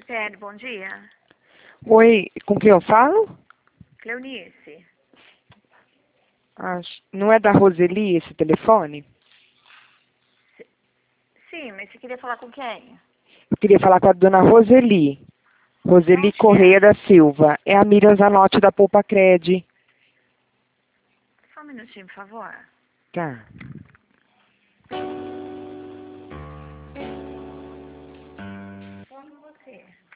Cicred, bom dia. Oi, com quem eu falo? Cleonice. Não é da Roseli esse telefone? Sim, mas você queria falar com quem? Eu queria falar com a dona Roseli. Roseli Onde que Correia é? da Silva. É a Miriam Zanotti da Poupa Cred. Só um minutinho, por favor. Tá. Como você?